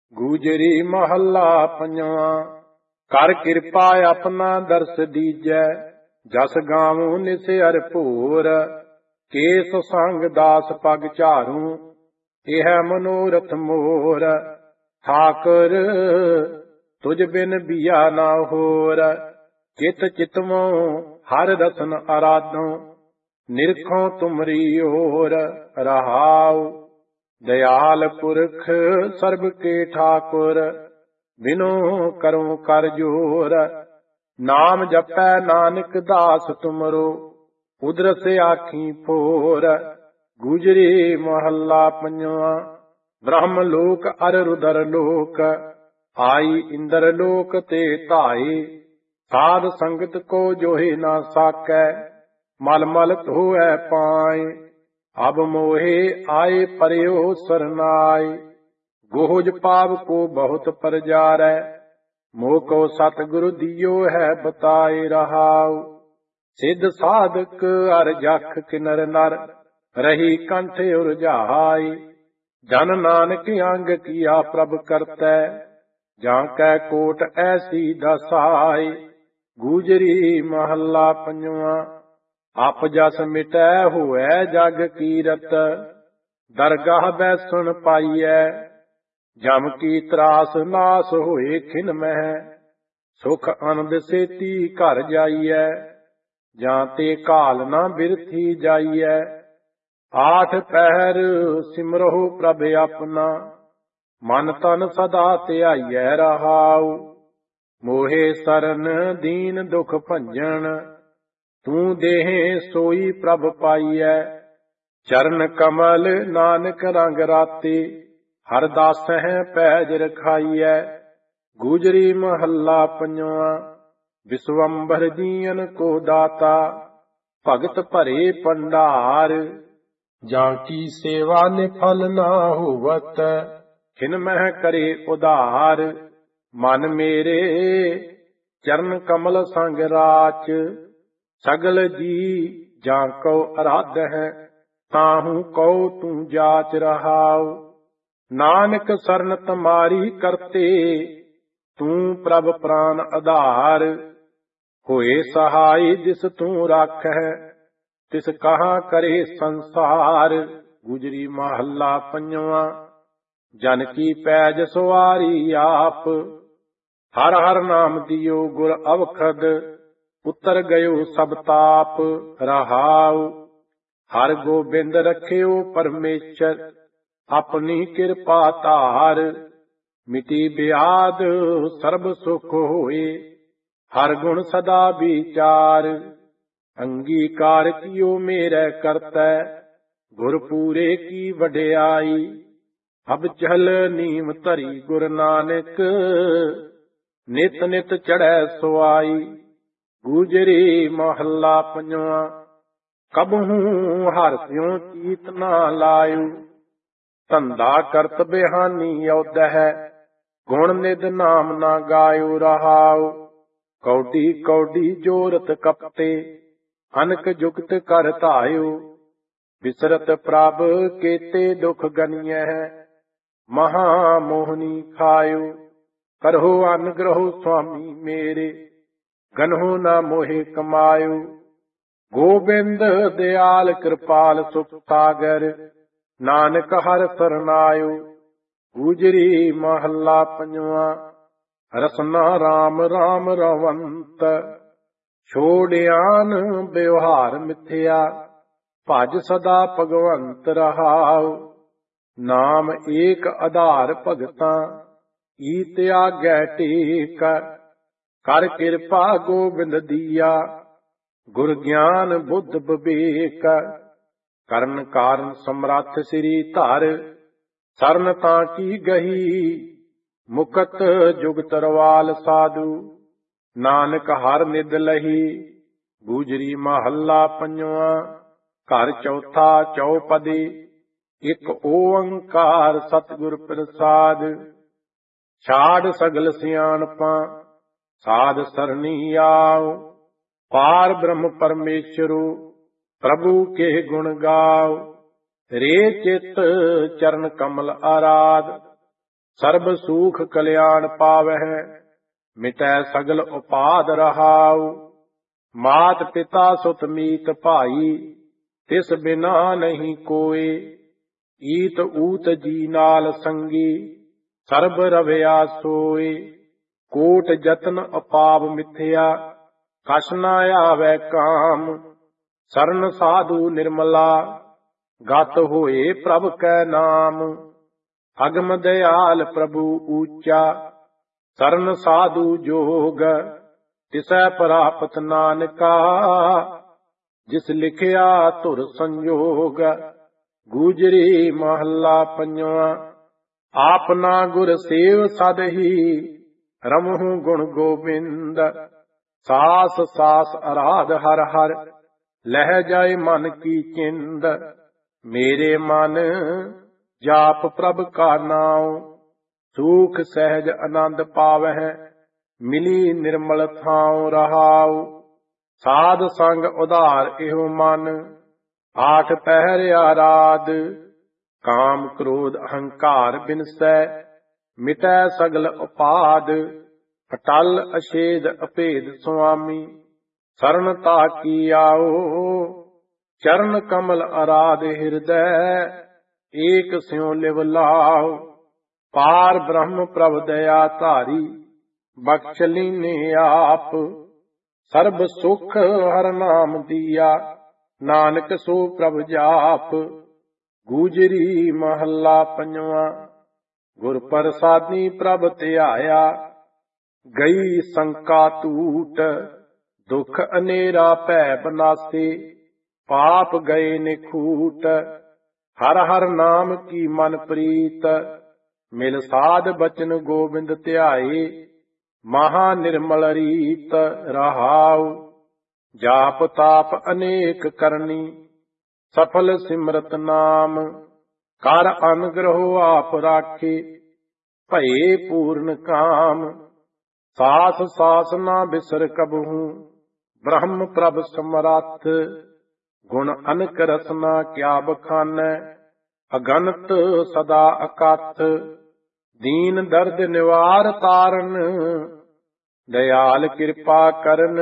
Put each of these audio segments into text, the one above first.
ਗੂਜਰੀ ਮਹੱਲਾ ਪੰਜਵਾਂ। ਕਰ ਕਿਰਪਾ ਆਪਣਾ ਦਰਸ ਦੀਜੈ, ਜਸ ਗਾਵੂੰ ਨਿਸਿਰ ਭੂਰ। ਕੇਸ ਸੰਗ ਦਾਸ ਪਗ ਝਾਰੂ, ਇਹ ਮਨੋਰਥ ਮੋਰ। ਠਾਕੁਰ ਤੁਝ ਬਿਨ ਬੀਆ ਨਾ ਹੋਰ, ਚਿਤ ਚਿਤਵੋਂ ਹਰ ਰਸਨ ਅਰਾਧੋਂ। ਨਿਰਖੋਂ ਤੁਮਰੀ ਓਰ ਰਹਾਉ, ਦਇਆਲ ਪੁਰਖ ਸਰਬ ਕੇ ਠਾਕੁਰ। ਬਿਨੋ ਕਰੂੰ ਕਰ ਜੋਰ, ਨਾਮ ਜਪੈ ਨਾਨਕ ਦਾਸ ਤੁਮਰੋ। ਉਦਰਸ ਆਖੀ ਫੋਰ। ਗੂਜਰੀ ਮਹੱਲਾ ਪੰਜਵਾਂ। ਬ੍ਰਹਮ ਲੋਕ ਅਰ ਰੁਦਰ ਲੋਕ, ਆਈ ਇੰਦਰ ਲੋਕ ਤੇ ਧਾਏ। ਸਾਧ ਸੰਗਤ ਕੋ ਜੋਹਿ ਨਾ ਸਾਕੈ, ਮਲ ਮਲ ਧੋਐ ਪਾਏ। ਅਬ ਮੋਹਿ ਆਏ ਪਰਿਓ ਸਰਨਾਏ, ਗੋਹਜ ਪਾਪ ਕੋ ਬਹੁਤ ਪਰਜਾਰੈ। ਮੋਹ ਕੋ ਸਤਿਗੁਰ ਦਿਓ ਹੈ ਬਤਾਏ ਰਹਾਉ। ਸਿੱਧ ਸਾਧਕ ਅਰ ਜਖ ਕਿਨਰ ਨਰ, ਰਹੀ ਕੰਠ ਉਰਝਾਈ। ਜਨ ਨਾਨਕ ਅੰਗ ਕੀਆ ਪ੍ਰਭ ਕਰਤੈ, ਜਾਂ ਕੈ ਕੋਟ ਐਸੀ ਦਸਾਈ। ਗੂਜਰੀ ਮਹੱਲਾ ਪੰਜਵਾਂ। ਅਪ ਜਸ ਮਿਟੈ ਹੋਐ ਜਗ ਕੀਰਤ, ਦਰਗਾਹ ਬੈਸਣ ਪਾਈਐ। ਜਮ ਕੀ ਤਰਾਸ ਨਾਸ ਹੋਏ ਖਿਨ ਮਹਿ, ਸੁਖ ਆਨੰਦ ਸੇਤੀ ਘਰ ਜਾਈਐ। ਜਾਂ ਤੇ ਘਾਲ ਨਾ ਬਿਰਥੀ ਜਾਈਐ, ਆਠ ਪਹਿਰ ਸਿਮਰਹੁ ਪ੍ਰਭ ਆਪਣਾ। ਮਨ ਤਨ ਸਦਾ ਧਿਆਈਐ ਰਹਾਉ, ਮੋਹਿ ਸਰਨ ਦੀਨ ਦੁਖ ਭੰਜਨ। ਤੂੰ ਦੇਹ ਸੋਈ ਪ੍ਰਭ ਪਾਈਐ, ਚਰਨ ਕਮਲ ਨਾਨਕ ਰੰਗ ਰਾਤੇ। ਹਰ ਦਾਸਹਿ ਪੈਜ ਰਖਾਈਐ। ਗੂਜਰੀ ਮਹੱਲਾ ਪੰਜਵਾਂ। ਵਿਸਵੰਬਰ ਜੀਅਨ ਕੋ ਦਾਤਾ, ਭਗਤ ਭਰੇ ਭੰਡਾਰ। ਜਾਂ ਕੀ ਸੇਵਾ ਨਿਫਲ ਨਾ ਹੋਵਤ, ਖਿਨ ਮਹਿ ਕਰੇ ਉਧਾਰ। ਮਨ ਮੇਰੇ ਚਰਨ ਕਮਲ ਸੰਗ ਰਾਚ, ਸਗਲ ਜੀ ਜਾਂ ਕਉ ਅਰਾਧ ਹੈ। ਤਾਹੂ ਕਉ ਤੂੰ ਜਾਚ ਰਹਾਉ, ਨਾਨਕ ਸਰਨ ਤੁਮਾਰੀ ਕਰਤੇ। ਤੂੰ ਪ੍ਰਭ ਪ੍ਰਾਨ ਆਧਾਰ, ਹੋਏ ਸਹਾਈ ਜਿਸ ਤੂੰ ਰਾਖੈ। ਤਿਸ ਕਹਾ ਕਰੇ ਸੰਸਾਰ। ਗੁਜਰੀ ਮਹੱਲਾ ਪੰਜਵਾਂ। ਜਨ ਕੀ ਪੈਜ ਸਵਾਰੀ ਆਪ, ਹਰ ਹਰ ਨਾਮ ਦਿਓ ਗੁਰ ਅਵਖਦ। ਉਤਰ ਗਇਓ ਸਭ ਤਾਪ ਰਹਾਉ, ਹਰ ਗੋਬਿੰਦ ਰਖਿਓ ਪਰਮੇਸ਼ਰ। ਆਪਣੀ ਕਿਰਪਾ ਧਾਰ, ਮਿਟੀ ਬਿਆਦ ਸਰਬ ਸੁਖ ਹੋਏ। ਹਰ ਗੁਣ ਸਦਾ ਵਿਚਾਰ, ਅੰਗੀਕਾਰ ਕੀਓ ਮੇਰੇ ਕਰਤੈ। ਗੁਰ ਪੂਰੇ ਕੀ ਵਡਿਆਈ, ਅਬ ਚਲ ਨੀਮ ਧਰੀ ਗੁਰ ਨਾਨਕ। ਨਿਤ ਨਿਤ ਚੜ੍ਹੈ ਸੁਆਈ। ਗੂਜਰੀ ਮਹੱਲਾ ਪੰਜਵਾਂ। ਕਬਹੂ ਹਰਿ ਸਿਉ ਚੀਤ ਨਾ ਲਾਇਓ, ਧੰਦਾ ਕਰਤ ਬਿਹਾਨੀ ਔਧੈ। ਗੁਣ ਨਿਧ ਨਾਮ ਨਾ ਗਾਇਓ ਰਹਾਉ, ਕੌਡੀ ਕੌਡੀ ਜੋਰਤ ਕਪਤੇ। ਅਨਕ ਜੁਗਤ ਕਰ ਧਾਇਓ, ਬਿਸਰਤ ਪ੍ਰਭ ਕੇਤੇ ਦੁਖ ਗਨੀਐ। ਮਹਾ ਮੋਹਨੀ ਖਾਇਓ, ਕਰਹੁ ਅਨਗ੍ਰਹੁ ਸੁਆਮੀ ਮੇਰੇ। ਗਨਹੁ ਨਾ ਮੋਹਿ ਕਮਾਇਓ, ਗੋਬਿੰਦ ਦਿਆਲ ਕਿਰਪਾਲ ਸੁਖ ਸਾਗਰ। ਨਾਨਕ ਹਰਿ ਸਰਨਾਇਓ। ਗੂਜਰੀ ਮਹੱਲਾ ਪੰਜਵਾਂ। ਰਸਨਾ ਰਾਮ ਰਾਮ ਰਵੰਤ, ਛੋੜਿਆਨ ਵਿਵਹਾਰ ਮਿਥਿਆ। ਭਜ ਸਦਾ ਭਗਵੰਤ ਰਹਾਉ, ਨਾਮ ਏਕ ਆਧਾਰ ਭਗਤਾਂ। ਈਤ ਆਗੈ ਟੇਕ, ਕਰ ਕਿਰਪਾ ਗੋਬਿੰਦ ਦੀਆ। ਗੁਰ ਗਿਆਨ ਬੁੱਧ ਬਿਬੇਕ, ਕਰਨ ਕਾਰਨ ਸਮਰੱਥ ਸ੍ਰੀ ਧਰ। ਸਰਨ ਤਾਂ ਕੀ ਗਹੀ, ਮੁਕਤ ਜੁਗ ਤਰਵਾਲ ਸਾਧੂ। ਨਾਨਕ ਹਰ ਨਿਦ ਲਹੀ। ਗੂਜਰੀ ਮਹੱਲਾ ਪੰਜਵਾਂ। ਘਰ ਚੌਥਾ ਚੌਪਦੀ, ਇਕ ਓੰਕਾਰ ਸਤਿਗੁਰ ਪ੍ਰਸਾਦ। ਛਾੜ ਸਗਲ ਸਿਆਣਪਾਂ, ਸਾਧ ਸਰਣੀ ਆਓ। ਪਾਰ ਬ੍ਰਹਮ ਪਰਮੇਸ਼ਰੂ, ਪ੍ਰਭੂ ਕੇ ਗੁਣ ਗਾਓ। ਰੇ ਚਿਤ ਚਰਨ ਕਮਲ ਆਰਾਧ, ਸਰਬ ਸੂਖ ਕਲਿਆਣ ਪਾਵਹਿ, ਮਿਟੈ ਸਗਲ ਉਪਾਦ ਰਹਾਉ। ਮਾਤ ਪਿਤਾ ਸੁਤ ਮੀਤ ਭਾਈ, ਤਿਸ ਬਿਨਾ ਨਹੀਂ ਕੋਇ। ਈਤ ਊਤ ਜੀ ਨਾਲ ਸੰਗੀ, ਸਰਬ ਰਵਿਆ ਸੋਇ। ਕੋਟ ਜਤਨ ਅਪਾਪ ਮਿਥਿਆ, ਕਛ ਨ ਆਵੈ ਕਾਮ। ਸਰਨ ਸਾਧੂ ਨਿਰਮਲਾ, ਗਤ ਹੋਏ ਪ੍ਰਭ ਕੈ ਨਾਮ। ਅਗਮ ਦਇਆਲ ਪ੍ਰਭੂ ਊਚਾ, ਸਰਨ ਸਾਧੂ ਜੋਗ। ਤਿਸੈ ਪ੍ਰਾਪਤ ਨਾਨਕਾ, ਜਿਸ ਲਿਖਿਆ ਧੁਰ ਸੰਜੋਗ। ਗੂਜਰੀ ਮਹੱਲਾ ਪੰਜਵਾ। ਆਪਨਾ ਗੁਰ ਸੇਵ ਸਦ ਹੀ, ਰਮਹੁ ਗੁਣ ਗੋਬਿੰਦ। ਸਾਸ ਸਾਸ ਅਰਾਧ ਹਰ ਹਰ, ਲਹਿ ਜਾਏ ਮਨ ਕੀ ਚਿੰਦ। ਮੇਰੇ ਮਨ ਜਾਪ ਪ੍ਰਭ ਕਾ ਨਾਉ, ਸੂਖ ਸਹਿਜ ਆਨੰਦ ਪਾਵਹਿ। ਮਿਲੀ ਨਿਰਮਲ ਥਾਉ ਰਹਾਉ, ਸਾਧ ਸੰਗ ਉਧਾਰ ਇਹੋ ਮਨ। ਆਠ ਪਹਿਰ ਆਰਾਧ, ਕਾਮ ਕ੍ਰੋਧ ਅਹੰਕਾਰ ਬਿਨਸੈ। ਮਿਟੈ ਸਗਲ ਉਪਾਦ, ਅਟਲ ਅਛੇਦ ਅਭੇਦ ਸੁਆਮੀ। ਸਰਨ ਤਾਕੀ ਆਓ, ਚਰਨ ਕਮਲ ਅਰਾਧ ਹਿਰਦੈ। ਏਕ ਸਿਉ ਲਿਵ ਲਾਉ, ਪਾਰ ਬ੍ਰਹਮ ਪ੍ਰਭ ਦਇਆ ਧਾਰੀ। ਬਖਸ਼ ਲੀਨੇ ਆਪ, ਸਰਬ ਸੁਖ ਹਰ ਨਾਮ ਦੀਆ। ਨਾਨਕ ਸੋ ਪ੍ਰਭ ਜਾਪ। ਗੂਜਰੀ ਮਹੱਲਾ ਪੰਜਵਾ। ਗੁਰ ਪ੍ਰਸਾਦੀ ਪ੍ਰਭ ਧਿਆਇਆ, ਗਈ ਸੰਕਾ ਟੂਟ। ਦੁਖ ਅਨੇਰਾ ਭੈ ਬਨਾਸੇ, ਪਾਪ ਗਏ ਨਿਖੂਟ। ਹਰ ਹਰ ਨਾਮ ਕੀ ਮਨ ਪ੍ਰੀਤ, ਮਿਲ ਸਾਧ ਬਚਨ ਗੋਬਿੰਦ ਧਿਆਏ। ਮਹਾ ਨਿਰਮਲ ਰੀਤ ਰਹਾਉ, ਜਾਪ ਤਾਪ ਅਨੇਕ ਕਰਨੀ। ਸਫਲ ਸਿਮਰਤ ਨਾਮ, ਕਰ ਅਨਗ੍ਰਹੁ ਆਪ ਰਾਖੇ। ਭਏ ਪੂਰਨ ਕਾਮ, ਸਾਸ ਸਾਸ ਨਾ ਬਿਸਰ ਕਬਹੂ। ਬ੍ਰਹਮ ਪ੍ਰਭ ਸਮਰੱਥ, ਗੁਣ ਅਨਕ ਰਸਨਾ ਕਿਆ ਬਖਾਨੈ। ਅਗਨਤ ਸਦਾ ਅਕਥ, ਦੀਨ ਦਰਦ ਨਿਵਾਰ ਤਾਰਨ। ਦਇਆਲ ਕਿਰਪਾ ਕਰਨ,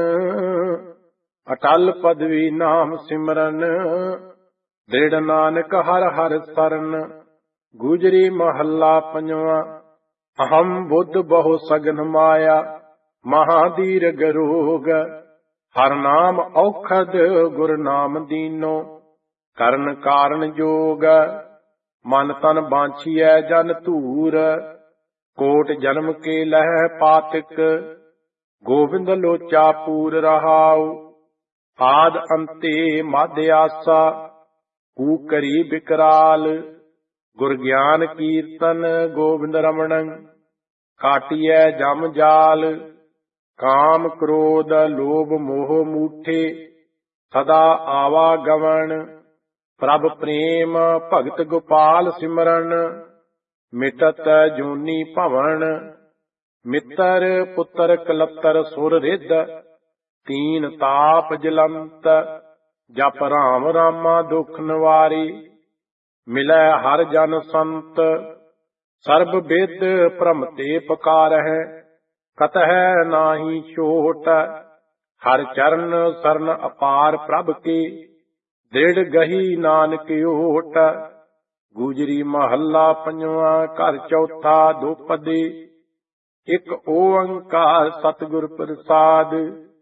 ਅਟਲ ਪਦਵੀ ਨਾਮ ਸਿਮਰਨ। ਦ੍ਰਿੜ ਨਾਨਕ ਹਰ ਹਰ ਸਰਨ। ਗੂਜਰੀ ਮਹੱਲਾ ਪੰਜਵਾ। ਅਹੰ ਬੁੱਧ ਬਹੁ ਸਗਨ ਮਾਇਆ, ਮਹਾਦੀਰਘ ਰੋਗ। ਹਰ ਨਾਮ ਔਖਦ, ਗੁਰ ਨਾਮ ਦੀਨੋ। ਕਰਨ ਕਾਰਨ ਜੋਗ, ਮਨ ਤਨ ਬਾਂਛੀਐ ਜਨ ਧੂਰ। ਕੋਟ ਜਨਮ ਕੇ ਲਹਿ ਪਾਤਿਕ, ਗੋਬਿੰਦ ਲੋਚਾ ਪੂਰ ਰਹਾਉ। ਆਦ ਅੰਤੇ ਮਧ ਆਸਾ, ਕੂ ਕਰੀ ਬਿਕਰਾਲ। ਗੁਰ ਗਿਆਨ ਕੀਰਤਨ ਗੋਬਿੰਦ ਰਮਣੰ, ਕਾਟਿਐ ਜਮ ਜਾਲ। ਕਾਮ ਕ੍ਰੋਧ ਲੋਭ ਮੋਹ ਮੂਠੇ, ਸਦਾ ਆਵਾ ਗਵਣ। ਪ੍ਰਭ ਪ੍ਰੇਮ ਭਗਤ ਗੋਪਾਲ ਸਿਮਰਨ, ਮਿਟਤ ਜੂਨੀ ਭਵਨ। ਮਿੱਤਰ ਪੁੱਤਰ ਕਲੱਤਰ ਸੁਰ ਰਿੱਧ, ਤੀਨ ਤਾਪ ਜਲੰਤ। ਜਪ ਰਾਮ ਰਾਮਾ ਦੁਖ ਨਿਵਾਰੀ, ਮਿਲੈ ਹਰ ਜਨ ਸੰਤ। ਸਰਬ ਬਿਦ ਭ੍ਰਮ ਤੇ ਪੁਕਾਰਹਿ, ਕਤਹਿ ਨਾਹੀ ਛੋਟ। ਹਰ ਚਰਨ ਸਰਨ ਅਪਾਰ ਪ੍ਰਭ ਕੇ, ਦ੍ਰਿੜ ਗਹੀ ਨਾਨਕ ਓਟ। ਗੂਜਰੀ ਮਹੱਲਾ ਪੰਜਵਾ। ਘਰ ਚੌਥਾ ਦੋਪਦੀ, ਇਕ ਓੰਕਾਰ ਸਤਿਗੁਰ ਪ੍ਰਸਾਦ।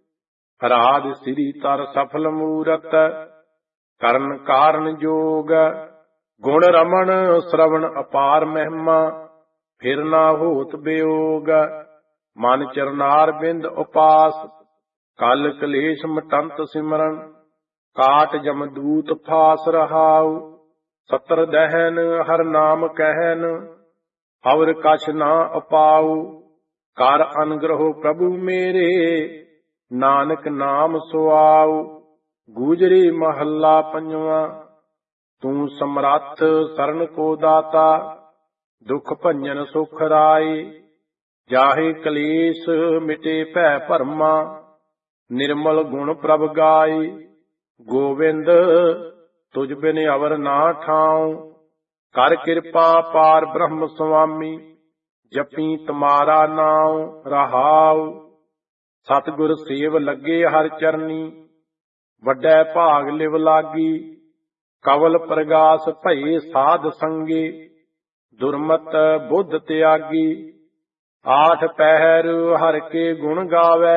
ਰਾਧ ਸ੍ਰੀ ਤਰ ਸਫਲ ਮੂਰਤ, ਕਰਨ ਕਾਰਨ ਜੋਗ। ਗੁਣ ਰਮਣ ਸ਼ਰਵਣ ਅਪਾਰ ਮਹਿਮਾ, ਫਿਰ ਨਾ ਹੋਤ ਬਿਯੋਗ। ਮਨ ਚਰਨਾਰ ਬਿੰਦ ਉਪਾਸ, ਕਲ ਕਲੇਸ਼ ਮਟੰਤ ਸਿਮਰਨ। ਕਾਟ ਜਮਦੂਤ ਫਾਸ ਰਹਾਉ, ਸਤਰ ਦਹਿਨ ਹਰ ਨਾਮ ਕਹਿਨ। ਅਵਰ ਕਛ ਨਾ ਅਪਾਉ, ਕਰ ਅਨਗ੍ਰਹੁ ਪ੍ਰਭੂ ਮੇਰੇ। ਨਾਨਕ ਨਾਮ ਸੁਆਉ। ਗੂਜਰੀ ਮਹੱਲਾ ਪੰਜਵਾ। ਤੂੰ ਸਮਰੱਥ ਸਰਨ ਕੋ ਦਾਤਾ, ਦੁਖ ਭੰਜਨ ਸੁਖ ਰਾਈ। ਜਾਹੇ ਕਲੇਸ਼ ਮਿਟੇ ਭੈ ਭਰਮਾ, ਨਿਰਮਲ ਗੁਣ ਪ੍ਰਭ ਗਾਈ। ਗੋਵਿੰਦ ਤੁਝ ਬਿਨ ਅਵਰ ਨਾ ਠਾਉ, ਕਰ ਕਿਰਪਾ ਪਾਰ ਬ੍ਰਹਮ ਸੁਆਮੀ। ਜਪੀ ਤੁਮਾਰਾ ਨਾਉ ਰਹਾਉ। ਸਤਿਗੁਰ ਸੇਵ ਲੱਗੇ ਹਰਿ ਚਰਨੀ, ਵੱਡੈ ਭਾਗ ਲਿਵ ਲਾਗੀ। ਕਵਲ ਪ੍ਰਗਾਸ ਭਏ ਸਾਧ ਸੰਗੇ, ਦੁਰਮਤ ਬੁੱਧ ਤਿਆਗੀ। ਆਠ ਪਹਿਰ ਹਰਿ ਕੇ ਗੁਣ ਗਾਵੈ,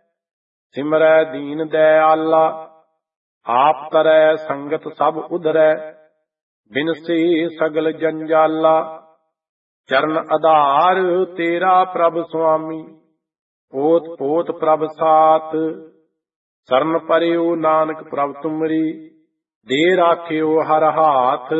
ਸਿਮਰੈ ਦੀਨ ਦਇਆਲਾ। ਆਪ ਤਰੈ ਸੰਗਤ ਸਭ ਉਧਰੈ, ਬਿਨਸੇ ਸਗਲ ਜੰਜਾਲਾ। ਚਰਨ ਆਧਾਰ ਤੇਰਾ ਪ੍ਰਭ ਸੁਆਮੀ, ਓਤ ਪੋਤ ਪ੍ਰਭ ਸਾਥ। ਸਰਨ ਪਰਿਓ ਨਾਨਕ ਪ੍ਰਭ ਤੁਮਰੀ, ਦੇ ਰਾਖਿਓ ਹਰ ਹਾਥ।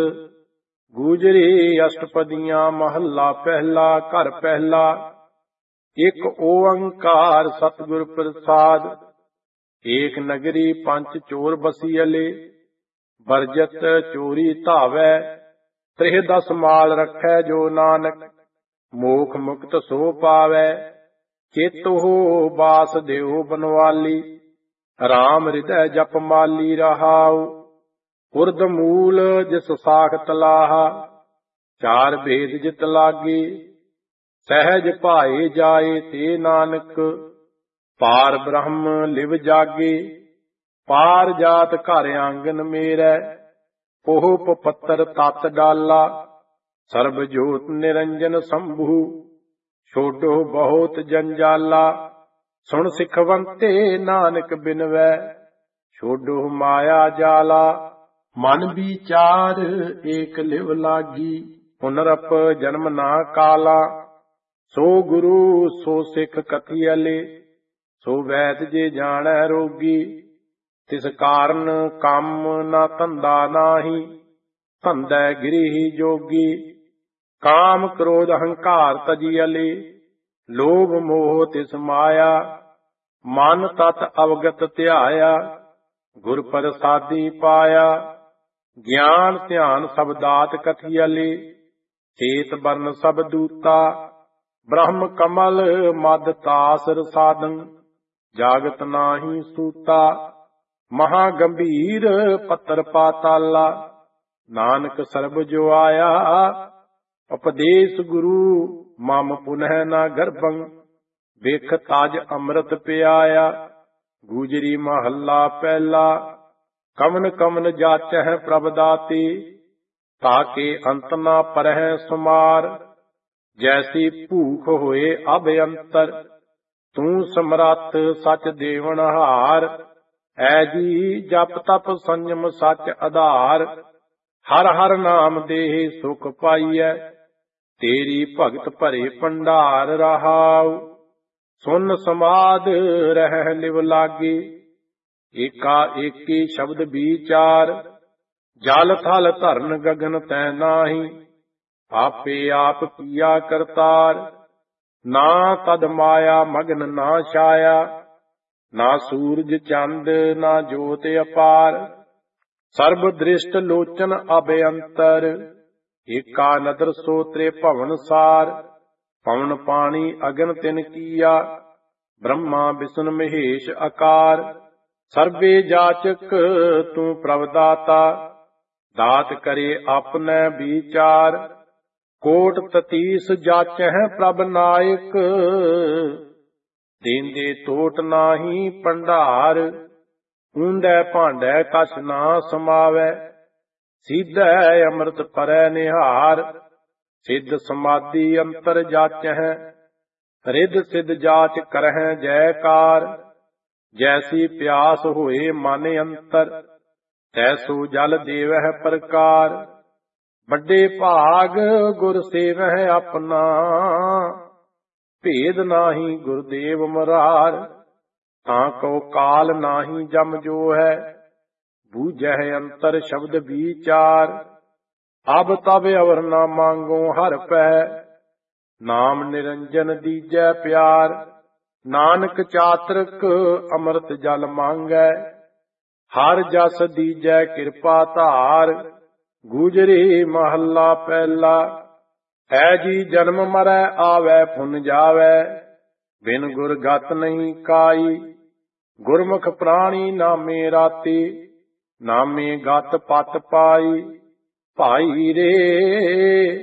ਗੂਜਰੀ ਅਸ਼ਟਪਦੀਆਂ ਮਹੱਲਾ ਪਹਿਲਾ। ਘਰ ਪਹਿਲਾ। ਇੱਕ ਓੰਕਾਰ ਸਤਿਗੁਰ ਪ੍ਰਸਾਦ, ਏਕ ਨਗਰੀ ਪੰਚ ਚੋਰ ਬਸੀਅਲੇ। ਬਰਜਤ ਚੋਰੀ ਧਾਵੈ, ਤ੍ਰਿਹ ਦਸ ਮਾਲ ਰੱਖੈ ਜੋ ਨਾਨਕ। ਮੋਖ ਮੁਕਤ ਸੋ ਪਾਵੈ, ਚੇਤੋ ਬਾਸ ਦਿਓ ਬਨਵਾਲੀ। ਰਾਮ ਹਿਰਦੈ ਜਪ ਮਾਲੀ ਰਹਾਉ, ਉਰਦ ਮੂਲ ਜਿਸ ਸਾਖਤ ਲਾਹਾ। ਚਾਰ ਭੇਦ ਜਿਤ ਲਾਗੇ, ਸਹਿਜ ਭਾਏ ਜਾਏ ਤੇ ਨਾਨਕ। ਪਾਰ ਬ੍ਰਹਮ ਲਿਵ ਜਾਗੇ, ਪਾਰ ਜਾਤ ਘਰ ਆਂਗਨ ਮੇਰੈ। ਪੋਹ ਪੱਤਰ ਤਤ ਡਾਲਾ, ਸਰਬ ਜੋਤ ਨਿਰੰਜਨ ਸੰਭੂ। ਛੋਡੋ ਬਹੁਤ ਜੰਜਾਲਾ, ਸੁਣ ਸਿਖਵੰਤੇ ਨਾਨਕ ਬਿਨਵੈ। ਛੋਡੋ ਮਾਇਆ ਜਾਲਾ, ਮਨ ਵਿਚਾਰ ਏਕ ਲਿਵ ਲਾਗੀ। ਪੁਨਰਪ ਜਨਮ ਨਾ ਕਾਲਾ, ਸੋ ਗੁਰੂ ਸੋ ਸਿੱਖ ਕਥੀਅਲੇ। ਸੋ ਵੈਦ ਜੇ ਜਾਣੈ ਰੋਗੀ, ਤਿਸ ਕਾਰਨ ਕੰਮ ਨਾ ਧੰਦਾ ਨਾਹੀ। ਧੰਦੈ ਗਿਰੀ ਜੋਗੀ, ਕਾਮ ਕ੍ਰੋਧ ਹੰਕਾਰ ਤਜੀਅਲੇ। ਲੋਭ ਮੋਹ ਤਿਸ ਮਾਇਆ, ਮਨ ਤਤ ਅਵਗਤ ਧਿਆਇਆ। ਗੁਰ ਪ੍ਰਸਾਦੀ ਪਾਇਆ, ਗਿਆਨ ਧਿਆਨ ਸਭ ਦਾਤ ਕਥੀਅਲੇ। ਚੇਤ ਬਰਨ ਸਭ ਦੂਤਾ, ਬ੍ਰਹਮ ਕਮਲ ਮਦ ਤਾਸ ਰਸਾਦੰ। ਜਾਗਤ ਨਾਹੀ ਸੂਤਾ, ਮਹਾ ਗੰਭੀਰ ਪੱਤਰ ਪਾਤਾਲਾ। ਨਾਨਕ ਸਰਬ ਜੋ ਆਇਆ, ਉਪਦੇਸ ਗੁਰੂ ਮਮ ਪੁਨਹ ਨਾ ਗਰਭੰ। ਵੇਖ ਤਾਜ ਅੰਮ੍ਰਿਤ ਪਿਆਇਆ, ਗੂਜਰੀ ਮਹੱਲਾ ਪਹਿਲਾ। ਕਵਨ ਕਵਨ ਜਾਚਹਿ ਪ੍ਰਭ ਦਾਤੇ, ਤਾਕੇ ਅੰਤ ਨਾ ਪਰਹਿ ਸੁਮਾਰ। ਜੈਸੀ ਭੂਖ ਹੋਏ ਅਭਯੰਤਰ, ਤੂੰ ਸਮਰੱਥ ਸਚ ਦੇਵਨ ਹਾਰ। ਐ ਜੀ ਜਪ ਤਪ ਸੰਜਮ ਸਚ ਆਧਾਰ, ਹਰ ਹਰ ਨਾਮ ਦੇਹ ਸੁਖ ਪਾਈਐ। ਤੇਰੀ ਭਗਤ ਭਰੇ ਭੰਡਾਰ ਰਹਾਉ, ਸੁਨ ਸਮਾਧ ਰਹਿ ਲਿਵ ਲਾਗੇ। ਏਕਾ ਏਕੀ ਸ਼ਬਦ ਵਿਚਾਰ, ਜਲ ਥਲ ਧਰਨ ਗਗਨ ਤੈ ਨਾਹੀ। ਆਪੇ ਆਪ ਕੀਆ ਕਰਤਾਰ, ਨਾ ਤਦ ਮਾਇਆ ਮਗਨ ਨਾ ਛਾਇਆ। ਨਾ ਸੂਰਜ ਚੰਦ ਨਾ ਜੋਤ ਅਪਾਰ, ਸਰਬ ਦ੍ਰਿਸ਼ਟ ਲੋਚਨ ਅਭਯੰਤਰ। ਏਕਾ ਨਦਰ ਸੋ ਤ੍ਰੇ ਭਵਨ ਸਾਰ, ਪਵਨ ਪਾਣੀ ਅਗਨ ਤਿਨ ਕੀਆ। ਬ੍ਰਹਮਾ ਵਿਸ਼ਨ ਮਹੇਸ਼ ਆਕਾਰ, ਸਰਬੇ ਜਾਚਕ ਤੂੰ ਪ੍ਰਭ ਦਾਤਾ। ਦਾਤ ਕਰੇ ਆਪਨੇ ਵਿਚਾਰ, ਕੋਟ ਤਤੀਸ ਜਾਚਹਿ ਪ੍ਰਭ ਨਾਇਕ। ਦੇਂਦੇ ਟੋਟ ਨਾਹੀ ਭੰਡਾਰ, ਊਂਦੈ ਭਾਂਡੈ ਕਛ ਨਾ ਸਮਾਵੈ। ਸੀਧੈ ਅੰਮ੍ਰਿਤ ਪਰੈ ਨਿਹਾਰ, ਸਿੱਧ ਸਮਾਧੀ ਅੰਤਰ ਜਾਚਹਿ। ਰਿੱਧ ਸਿੱਧ ਜਾਚ ਕਰਹਿ ਜੈਕਾਰ, ਜੈਸੀ ਪਿਆਸ ਹੋਏ ਮਨ ਅੰਤਰ। ਤੈਸੋ ਜਲ ਦੇਵਹਿ ਪ੍ਰਕਾਰ, ਵੱਡੇ ਭਾਗ ਗੁਰ ਸੇਵਹਿ ਆਪਣਾ। ਭੇਦ ਨਾਹੀ ਗੁਰਦੇਵ ਮੁਰਾਰ, ਤਾਂ ਕੋ ਕਾਲ ਨਾਹੀ ਜਮ ਜੋ ਹੈ। ਬੂਝਹਿ ਅੰਤਰ ਸ਼ਬਦ ਵਿਚਾਰ, ਅਬ ਤਬ ਅਵਰ ਨਾ ਮੰਗੋ ਹਰ ਪੈ। ਨਾਮ ਨਿਰੰਜਨ ਦੀਜੈ ਪਿਆਰ, ਨਾਨਕ ਚਾਤ੍ਰਿਕ ਅੰਮ੍ਰਿਤ ਜਲ ਮੰਗੈ। ਹਰ ਜਸ ਦੀਜੈ ਕਿਰਪਾ ਧਾਰ, ਗੂਜਰੀ ਮਹੱਲਾ ਪਹਿਲਾ। ਐ ਜੀ ਜਨਮ ਮਰੈ ਆਵੈ ਪੁਨ ਜਾਵੈ, ਬਿਨ ਗੁਰ ਗਤ ਨਹੀਂ ਕਾਈ। ਗੁਰਮੁਖ ਪ੍ਰਾਣੀ ਨਾਮੇ ਰਾਤੀ, ਨਾਮੇ ਗਤ ਪਤ ਪਾਈ। ਭਾਈ ਰੇ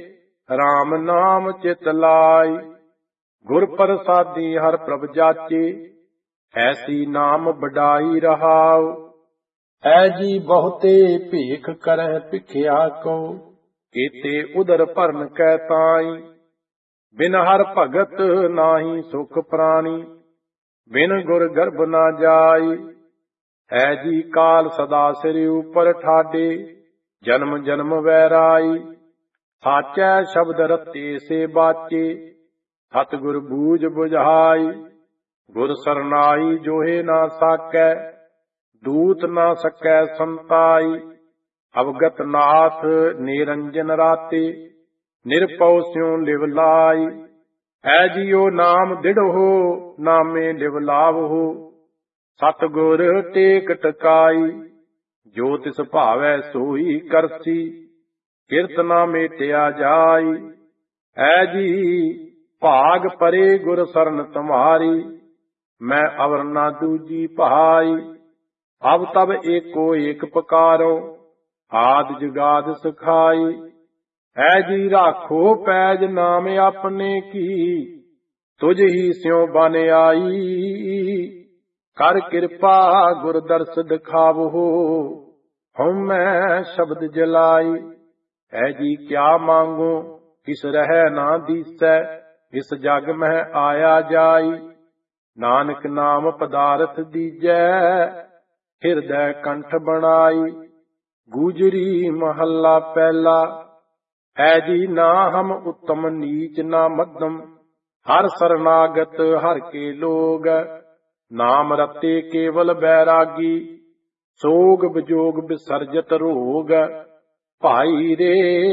RAM ਨਾਮ ਚਿਤ ਲਾਈ। ਗੁਰ ਪ੍ਰਸਾਦੀ ਹਰ ਪ੍ਰਭ ਜਾਚੇ, ਐਸੀ ਨਾਮ ਵਡਾਈ ਰਹਾਉ। ਐ ਜੀ ਬਹੁਤੇ ਭੇਖ ਕਰਹਿ ਭਿਖਿਆ ਕੋ, ਕੀਤੇ ਉਦਰ ਭਰਨ ਕੈ ਤਾਈ। ਬਿਨ ਹਰ ਭਗਤ ਨਾਹੀ ਸੁਖ ਪ੍ਰਾਣੀ, ਬਿਨ ਗੁਰ ਗਰਭ ਨਾ ਜਾਈ। ਹੈ ਜੀ ਕਾਲ ਸਦਾ ਸਿਰ ਉਪਰ ਠਾਡੇ, ਜਨਮ ਜਨਮ ਵੈਰਾਈ। ਸਾਚੈ ਸ਼ਬਦ ਰਤੇ ਸੇ ਬਾਚੇ, ਸਤਿਗੁਰ ਬੂਝ ਬੁਝਾਈ। ਗੁਰ ਸਰਨਾਈ ਜੋਹੇ ਨਾ ਸਾਕੈ, ਦੂਤ ਨਾ ਸਕੈ ਸੰਤਾਈ। ਅਵਗਤ ਨਾਥ ਨਿਰੰਜਨ ਰਾਤੇ, ਨਿਰਪਉ ਸਿਉ ਲਿਵ ਲਾਈ। ਐ ਜੀਓ ਨਾਮ ਦਿੜਹੁ, ਨਾਮੇ ਲਿਵ ਲਾਵਹੁ। ਸਤਿਗੁਰ ਟੇਕ ਟਕਾਈ, ਜੋ ਤਿਸ ਭਾਵੈ ਸੋਈ ਕਰਸੀ। ਕਿਰਤ ਨਾ ਮੇਟਿਆ ਜਾਈ। ਐ ਜੀ ਭਾਗ ਪਰੇ ਗੁਰ ਸਰਨ ਤੁਮਾਰੀ, ਮੈਂ ਅਵਰ ਨਾ ਦੂਜੀ ਭਾਈ। ਅਬ ਤਬ ਏਕੋ ਏਕ ਪੁਕਾਰੋ, ਆਦਿ ਜੁਗਾਦਿ ਸਿਖਾਈ। ਐ ਜੀ ਰਾਖੋ ਪੈਜ ਨਾਮ ਆਪਣੇ ਕੀ, ਤੁਝ ਹੀ ਸਿਉ ਬਨ ਆਈ। ਕਰ ਕਿਰਪਾ ਗੁਰ ਦਰਸ ਦਿਖਾਵੋ, ਹਉਮੈ ਸ਼ਬਦ ਜਲਾਈ। ਐ ਜੀ ਕਿਆ ਮੰਗੋ ਕਿਸ ਰਹਿ ਨਾ ਦੀਸੈ, ਇਸ ਜਗ ਮਹਿ ਆਇਆ ਜਾਈ। ਨਾਨਕ ਨਾਮ ਪਦਾਰਥ ਦੀਜੈ, ਹਿਰਦੈ ਕੰਠ ਬਣਾਈ। ਗੂਜਰੀ ਮਹੱਲਾ ਪਹਿਲਾ। ਹੈ ਜੀ ਨਾ ਹਮ ਉੱਤਮ ਨੀਚ ਨਾ ਮੱਧਮ, ਹਰ ਸਰਨਾਗਤ ਹਰ ਕੇ ਲੋਗ। ਨਾਮ ਰਤੇ ਕੇਵਲ ਬੈਰਾਗੀ, ਸੋਗ ਵਿਜੋਗ ਵਿਸਰਜਤ ਰੋਗ। ਭਾਈ ਰੇ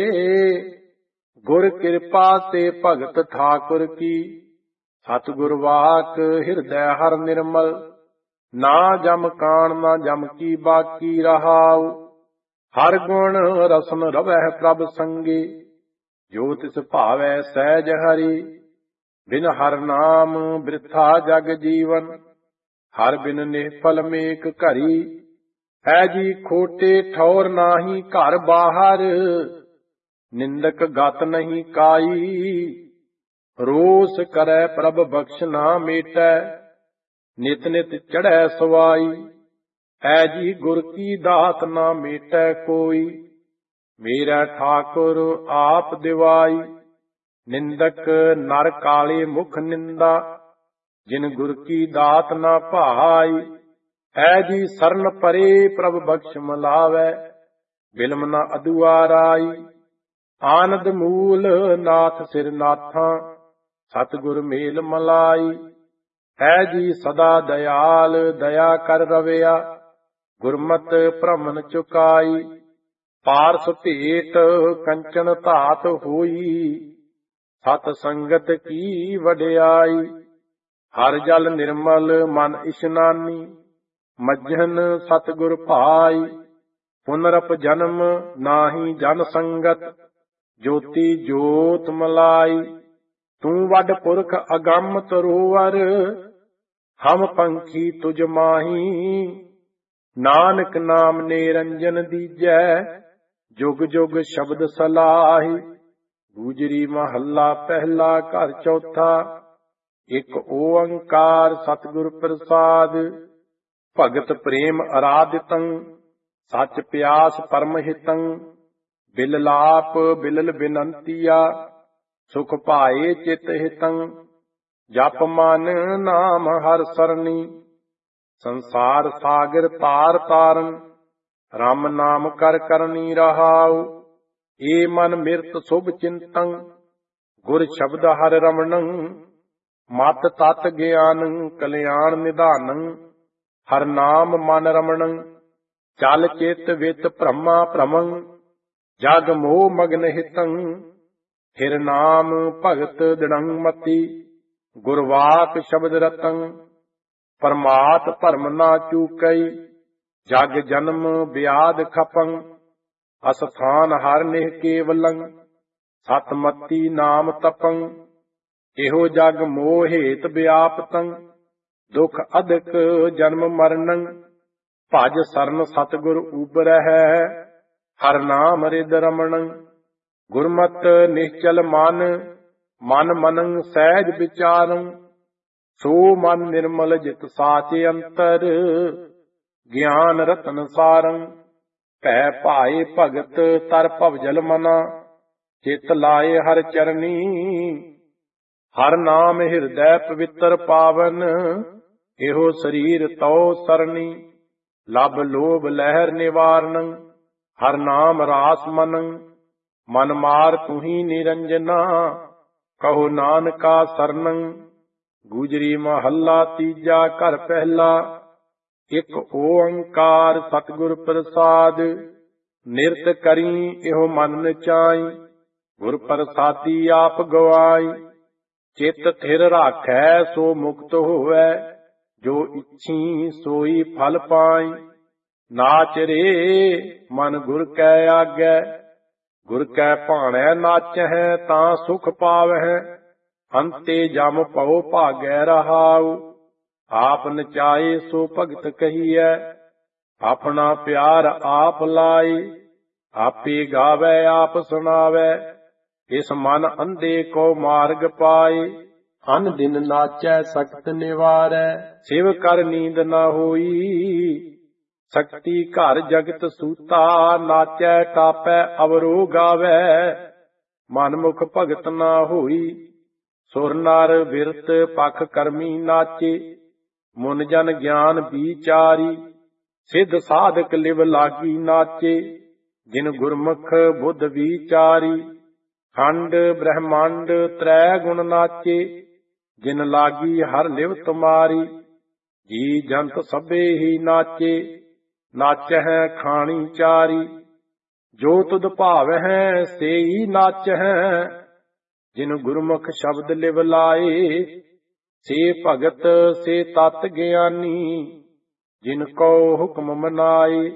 ਗੁਰ ਕਿਰਪਾ ਤੇ ਭਗਤ ਠਾਕੁਰ ਕੀ, ਸਤਿਗੁਰ ਵਾਕ ਹਿਰਦੈ ਹਰ ਨਿਰਮਲ। ਨਾ ਜਮ ਕਾਣ ਨਾ ਜਮ ਕੀ ਬਾਕੀ ਰਹਾਉ। ਹਰ ਗੁਣ ਰਸਨ ਰਵਹਿ ਪ੍ਰਭ ਸੰਗੇ, ਜੋ ਤਿਸ ਭਾਵੈ ਸਹਿਜ ਹਰੀ। ਬਿਨ ਹਰ ਨਾਮ ਬ੍ਰਿਥਾ ਜਗ ਜੀਵਨ, ਹਰ ਬਿਨ ਨਿਹਫਲ ਮੇਕ ਘਰੀ। ਹੈ ਜੀ ਖੋਟੇ ਠੌਰ ਨਾਹੀ ਘਰ ਬਾਹਰ, ਨਿੰਦਕ ਗਤ ਨਹੀਂ ਕਾਈ। ਰੋਸ ਕਰੈ ਪ੍ਰਭ ਬਖਸ਼ ਨਾ ਮੇਟੈ, ਨਿਤ ਨਿਤ ਚੜ੍ਹੈ ਸਵਾਈ। ਹੈ ਜੀ ਗੁਰ ਕੀ ਦਾਤ ਨਾ ਮੇਟੈ ਕੋਈ, ਮੇਰਾ ਠਾਕੁਰ ਆਪ ਦਿਵਾਈ। ਨਿੰਦਕ ਨਰ ਕਾਲੇ ਮੁਖ ਨਿੰਦਾ, ਜਿਨ ਗੁਰ ਕੀ ਦਾਤ ਨਾ ਭਾਈ। ਹੈ ਜੀ ਸਰਨ ਪਰੇ ਪ੍ਰਭ ਬਖਸ਼ ਮਲਾਵੈ, ਬਿਲਮ ਨਾ ਅਦੁਆਰਾਈ। ਆਨੰਦ ਮੂਲ ਨਾਥ ਸਿਰ ਨਾਥਾਂ, ਸਤਿਗੁਰ ਮੇਲ ਮਲਾਈ। ਹੈ ਜੀ ਸਦਾ ਦਇਆਲ ਦਇਆ ਕਰ ਰਵਿਆ, ਗੁਰਮਤਿ ਭ੍ਰਮਨ ਚੁਕਾਈ। ਪਾਰਸ ਭੇਟ ਕੰਚਨ ਧਾਤ ਹੋਈ, ਸਤ ਸੰਗਤ ਕੀ ਵਡਿਆਈ। ਹਰ ਜਲ ਨਿਰਮਲ ਮਨ ਇਸ਼ਨਾਨੀ, ਮੱਝਨ ਸਤਿਗੁਰ ਭਾਈ। ਪੁਨਰਪ ਜਨਮ ਨਾਹੀ ਜਨ ਸੰਗਤ, ਜੋਤੀ ਜੋਤ ਮਲਾਈ। ਤੂੰ ਵੱਡ ਪੁਰਖ ਅਗੰਮ ਤਰੋਵਰ, ਹਮ ਪੰਖੀ ਤੁਝ ਮਾਹੀ। ਨਾਨਕ ਨਾਮ ਨਿਰੰਜਨ ਦੀਜੈ, ਜੁਗ ਜੁਗ ਸ਼ਬਦ ਸਲਾਹੀ। ਗੂਜਰੀ ਮਹੱਲਾ ਪਹਿਲਾ ਘਰ ਚੌਥਾ। ਇਕ ਓੰਕਾਰ ਸਤਿਗੁਰ ਪ੍ਰਸਾਦ, ਭਗਤ ਪ੍ਰੇਮ ਅਰਾਧਿਤੰ। ਸੱਚ ਪਿਆਸ ਪਰਮ ਹਿਤੰ, ਬਿਲ ਲਾਪ ਬਿਲਲ ਬਿਨੰਤੀਆ। ਸੁਖ ਪਾਏ ਚਿਤ ਹਿਤੰ, ਜਪ ਮਨ ਨਾਮ ਹਰ ਸਰਨੀ। ਸੰਸਾਰ ਸਾਗਰ ਤਾਰ ਤਾਰਨ, ਰਾਮ ਨਾਮ ਕਰ ਕਰਨੀ ਰਹਾਉ। ਏ ਮਨ ਮਿਰਤ ਸੁਭ ਚਿੰਤੰ, ਗੁਰ ਸ਼ਬਦ ਹਰਿ ਰਮਣੰ। ਮਤ ਤਤ ਗਿਆਨੰ ਕਲਿਆਣ ਨਿਧਾਨੰ, ਹਰ ਨਾਮ ਮਨ ਰਮਣੰ। ਚਲ ਚਿਤ ਵਿਤ ਭ੍ਰਮਾ ਭ੍ਰਮੰ, ਜਗ ਮੋਹ ਮਗਨ ਹਿਤੰ। ਫਿਰ ਨਾਮ ਭਗਤ ਦ੍ਰਿੜੰ ਮਤੀ, ਗੁਰਵਾਕ ਸ਼ਬਦ ਰਤੰ। ਪਰਮਾਤ ਭਰਮ ਨਾ ਚੂਕਈ, ਜਗ ਜਨਮ ਵਿਆਦ ਖਪੰ। ਅਸਥਾਨ ਹਰ ਨਿਹ ਕੇਵਲੰ, ਸਤਮਤੀ ਨਾਮ ਤਪੰ। ਇਹੋ ਜਗ ਮੋਹ ਹੇਤ ਵਿਆਪਤੰ, ਦੁਖ ਅਧਿਕ ਜਨਮ ਮਰਨੰ। ਭਜ ਸਰਨ ਸਤਿਗੁਰ ਉਬਰਹਿ, ਹਰ ਨਾਮ ਰਿਦ ਰਮਣੰ। ਗੁਰਮਤਿ ਨਿਸ਼ਚਲ ਮਨ, ਮਨ ਮਨੰ ਸਹਿਜ ਵਿਚਾਰੰ, ਸੋ ਮਨ ਨਿਰਮਲ ਜਿਤ ਸਾਚੇ ਅੰਤਰ, ਗਿਆਨ ਰਤਨ ਸਾਰੰ। ਭੈ ਭਾਏ ਭਗਤ ਤਰ ਭਵਜਲ ਮਨਾ, ਚਿਤ ਲਾਏ ਹਰਿ ਚਰਨੀ, ਹਰ ਨਾਮ ਹਿਰਦੈ ਪਵਿੱਤਰ ਪਾਵਨ, ਇਹੋ ਸਰੀਰ ਤਉ ਸਰਣੀ। ਲਬ ਲੋਭ ਲਹਿਰ ਨਿਵਾਰਣੰ, ਹਰ ਨਾਮ ਰਾਸ ਮਨੰ, ਮਨ ਮਾਰ ਤੁਹੀ ਨਿਰੰਜਨਾ, ਕਹੋ ਨਾਨਕਾ ਸਰਣੰ। ਗੁਜਰੀ ਮਹੱਲਾ ਤੀਜਾ ਘਰ ਪਹਿਲਾ, ਇਕ ਓੰਕਾਰ ਸਤਿਗੁਰ ਪ੍ਰਸਾਦ, ਨਿਰਤ ਕਰੀ ਇਹੋ ਮਨ ਨਚਾਈ, ਗੁਰ ਪ੍ਰਸਾਦੀ ਆਪ ਗਵਾਈ। ਚਿਤ ਥਿਰ ਰਾਖੈ ਸੋ ਮੁਕਤ ਹੋਵੈ, ਜੋ ਇੱਛੀ ਸੋਈ ਫਲ ਪਾਈ। ਨਾਚ ਰੇ ਮਨ ਗੁਰ ਕੈ ਆਗੈ, ਗੁਰ ਕੈ ਭਾਣੈ ਨਾਚਹਿ ਤਾਂ ਸੁਖ ਪਾਵਹਿ। ਅੰਤੇ ਜਮ ਪਉ ਭਾਗੈ ਰਹਾਉ, ਆਪ ਨਚਾਏ ਸੋ ਭਗਤ ਕਹੀਐ। ਆਪਣਾ ਪਿਆਰ ਆਪ ਲਾਏ, ਆਪੇ ਗਾਵੈ ਆਪ ਸੁਣਾਵੈ। ਇਸ ਮਨ ਅੰਧੇ ਕੋ ਮਾਰਗ ਪਾਏ, ਅਨ ਦਿਨ ਨਾਚੈ ਸਖਤ ਨਿਵਾਰੈ। ਸਿਵ ਕਰ ਨੀਂਦ ਨਾ ਹੋਈ, ਸਕਤੀ ਘਰ ਜਗਤ ਸੂਤਾ। ਨਾਚੈ ਟਾਪੈ ਅਵਰੋ ਗਾਵੈ, ਮਨ ਮੁਖ ਭਗਤ ਨਾ ਹੋਈ। ਸੁਰ ਨਰ ਬਿਰਤ ਪਖ ਕਰਮੀ ਨਾਚੇ, ਮੁਨ ਜਨ ਗਿਆਨ ਵਿਚਾਰੀ। ਸਿੱਧ ਸਾਧਕ ਲਿਵ ਲਾਗੀ ਨਾਚੇ, ਜਿਨ ਗੁਰਮੁਖ ਬੁੱਧ ਵਿਚਾਰੀ। ਖੰਡ ਬ੍ਰਹਮੰਡ ਤ੍ਰੈ ਗੁਣ ਨਾਚੇ, ਜਿਨ ਲਾਗੀ ਹਰ ਲਿਵ ਤੁਮਾਰੀ। ਜੀ ਜੰਤ ਸਭੇ ਹੀ ਨਾਚੇ, ਨਾਚਹਿ ਖਾਣੀ ਚਾਰੀ। ਜੋ ਤੁਧ ਭਾਵਹਿ ਸੇਈ ਨਾਚਹਿ, ਜਿਨ ਗੁਰਮੁਖ ਸ਼ਬਦ ਲਿਵ ਲਾਏ। ਸੇ ਭਗਤ ਸੇ ਤਤ ਗਿਆਨੀ, ਜਿਨ ਕੋ ਹੁਕਮ ਮਨਾਏ।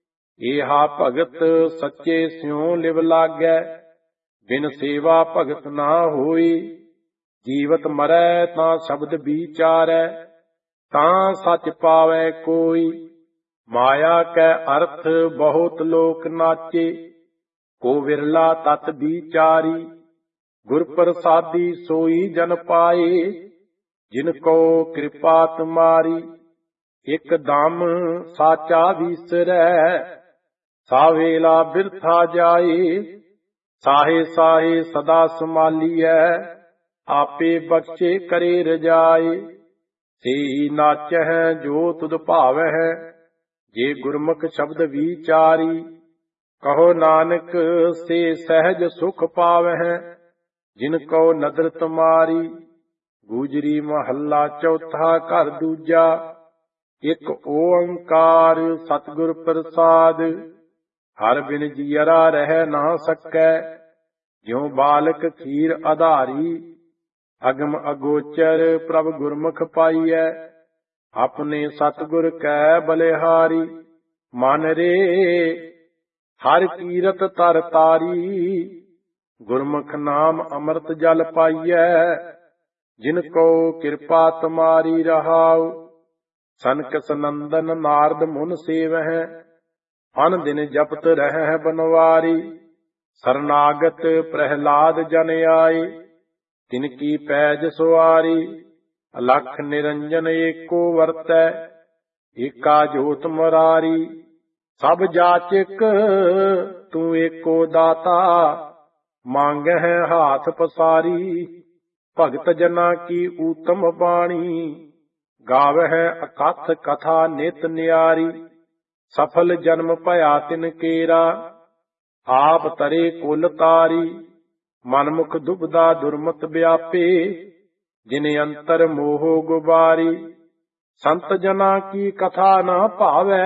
ਏਹਾ ਭਗਤ ਸੱਚੇ ਸਿਉ ਲਿਵ ਲਾਗੈ, ਬਿਨ ਸੇਵਾ ਭਗਤ ਨਾ ਹੋਈ। ਜੀਵਤ ਮਰੈ ਤਾਂ ਸ਼ਬਦ ਵਿਚਾਰੈ, ਤਾਂ ਸੱਚ ਪਾਵੈ ਕੋਈ। ਮਾਇਆ ਕੈ ਅਰਥ ਬਹੁਤ ਲੋਕ ਨਾਚੇ, ਕੋ ਵਿਰਲਾ ਤਤ ਵਿਚਾਰੀ। ਗੁਰ ਪ੍ਰਸਾਦੀ ਸੋਈ ਜਨ ਪਾਏ, ਜਿਨ ਕੋ ਕਿਰਪਾ ਤੁਮਾਰੀ। ਇਕ ਦਮ ਸਾਚਾ ਵੀਸਰੈ, ਸਾ ਵੇਲਾ ਬਿਰਥਾ ਜਾਏ। ਸਾਹੇ ਸਾਹੇ ਸਦਾ ਸੰਭਾਲੀਐ, ਆਪੇ ਬਖਸ਼ੇ ਕਰੇ ਰਜਾਏ। ਸੇਈ ਨਾਚਹਿ ਜੋ ਤੁਧ ਭਾਵਹਿ, ਜੇ ਗੁਰਮੁਖ ਸ਼ਬਦ ਵਿਚਾਰੀ। ਕਹੋ ਨਾਨਕ ਸੇ ਸਹਿਜ ਸੁਖ ਪਾਵਹਿ, ਜਿਨ ਕੋ ਨਦਰ ਤੁਮਾਰੀ। ਗੁਜਰੀ ਮਹੱਲਾ ਚੌਥਾ ਘਰ ਦੂਜਾ, ਇਕ ਓੰਕਾਰ ਸਤਿਗੁਰ ਪ੍ਰਸਾਦ। ਹਰ ਬਿਨ ਜੀਅਰਾ ਰਹਿ ਨਾ ਸਕੈ, ਜਿਉ ਬਾਲਕ ਖੀਰ ਆਧਾਰੀ। ਅਗਮ ਅਗੋਚਰ ਪ੍ਰਭ ਗੁਰਮੁਖ ਪਾਈਐ, ਆਪਣੇ ਸਤਿਗੁਰ ਕੈ ਬਲਿਹਾਰੀ। ਮਨ ਰੇ ਹਰ ਕੀਰਤ ਤਰ ਤਾਰੀ, ਗੁਰਮੁਖ ਨਾਮ ਅੰਮ੍ਰਿਤ ਜਲ ਪਾਈਐ। ਜਿਨ ਕੋ ਕਿਰਪਾ ਤੁਮਾਰੀ ਰਹਾਉ, ਸਨਕ ਸਨੰਦਨ ਨਾਰਦ ਮੁਨ ਸੇਵਹਿ। ਅਨ ਦਿਨ ਜਪਤ ਰਹਿ ਬਨਵਾਰੀ, ਸਰਨਾਗਤ ਪ੍ਰਹਿਲਾਦ ਜਨ ਆਏ। ਤਿਨ ਕੀ ਪੈਜ ਸੁਆਰੀ, ਅਲਖ ਨਿਰੰਜਨ ਏਕੋ ਵਰਤੈ। ਏਕਾ ਜੋਤ ਮੁਰਾਰੀ, ਸਭ ਜਾਚਕ ਤੂੰ ਏਕੋ ਦਾਤਾ। ਮੰਗਹਿ ਹਾਥ ਪਸਾਰੀ, ਭਗਤ ਜਨਾ ਕੀ ਊਤਮ ਬਾਣੀ। ਗਾਵਹਿ ਅਕਥ ਕਥਾ ਨਿਤ ਨਿਆਰੀ। ਸਫਲ ਜਨਮ ਭਇਆ ਤਿਨ ਕੇਰਾ, ਆਪ ਤਰੇ ਕੁਲ ਤਾਰੀ। ਮਨਮੁਖ ਦੁਬਦਾ ਦੁਰਮਤ ਵਿਆਪੇ, ਜਿਨ ਅੰਤਰ ਮੋਹ ਗੁਬਾਰੀ। ਸੰਤ ਜਨਾ ਕੀ ਕਥਾ ਨਾ ਭਾਵੈ,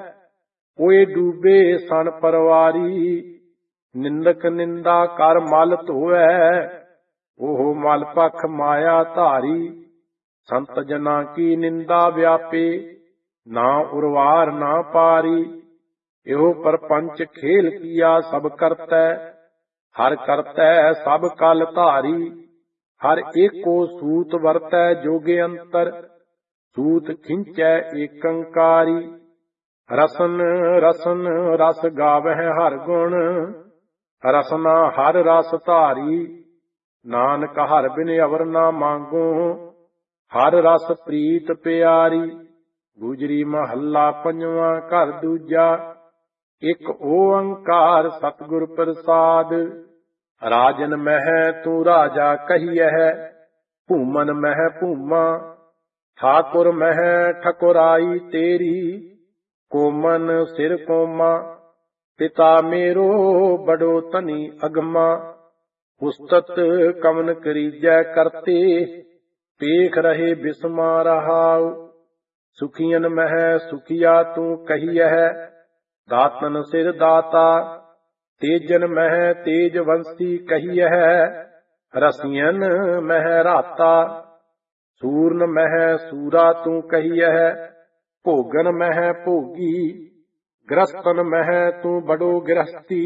ਓਏ ਡੂਬੇ ਸਣ ਪਰਵਾਰੀ। ਨਿੰਦਕ ਨਿੰਦਾ ਕਰ ਮਲ ਧੋਵੈ, ਉਹ ਮਲ ਪਖ ਮਾਇਆ ਧਾਰੀ। ਸੰਤ ਜਨਾ ਕੀ ਨਿੰਦਾ ਵਿਆਪੇ, ਨਾ ਉਰਵਾਰ ਨਾ ਪਾਰੀ। ਇਹੋ ਪਰਪੰਚ ਖੇਲ ਕੀਆ ਸਭ ਕਰਤੈ, ਹਰ ਕਰਤੈ ਸਭ ਕਲ ਧਾਰੀ। ਹਰ ਏਕੋ ਸੂਤ ਵਰਤੈ ਜੋਗੇ ਅੰਤਰ, ਸੂਤ ਖਿੰਚੈ ਏਕੰਕਾਰੀ। ਰਸਨ ਰਸਨ ਰਸ ਗਾਵਹਿ ਹਰ ਗੁਣ, ਰਸਨਾ ਹਰ ਰਸ ਧਾਰੀ, ਨਾਨਕ ਹਰ ਬਿਨ ਅਵਰ ਨਾ ਮੰਗੋ। ਹਰ ਰਸ ਪ੍ਰੀਤ ਪਿਆਰੀ, ਗੁਜਰੀ ਮਹੱਲਾ ਪੰਜਵਾਂ ਘਰ ਦੂਜਾ। ਇੱਕ ਓੰਕਾਰ ਸਤਿਗੁਰ ਪ੍ਰਸਾਦ, ਰਾਜਨ ਮਹਿ ਤੂੰ ਰਾਜਾ ਕਹੀਐ, ਭੂਮਨ ਮਹਿ ਭੂਮਾ। ਠਾਕੁਰ ਮਹਿ ਠਕੁਰਾਈ ਤੇਰੀ, ਕੋਮਨ ਸਿਰ ਕੋਮਾ। ਪਿਤਾ ਮੇਰੋ ਬੜੋ ਧਨੀ ਅਗਮਾ, ਉਸਤਤ ਕਵਨ ਕਰੀਜੈ ਕਰਤੇ। ਪੇਖ ਰਹੇ ਬਿਸਮਾ ਰਹਾਉ, ਸੁਖੀਅਨ ਮਹਿ ਸੁਖੀਆ ਤੂੰ ਕਹੀਐ, ਦਾਤਨ ਸਿਰ ਦਾਤਾ। ਤੇਜਨ ਮਹਿ ਤੇਜਵੰਸੀ ਕਹੀਐ, ਰਸੀਅਨ ਮਹਿ ਰਾਤਾ। ਸੂਰਨ ਮਹਿ ਸੂਰਾ ਤੂੰ ਕਹੀਐ, ਭੋਗਨ ਮਹਿ ਭੋਗੀ। ਗ੍ਰਸਤਨ ਮਹਿ ਤੂੰ ਬੜੋ ਗ੍ਰਸਤੀ,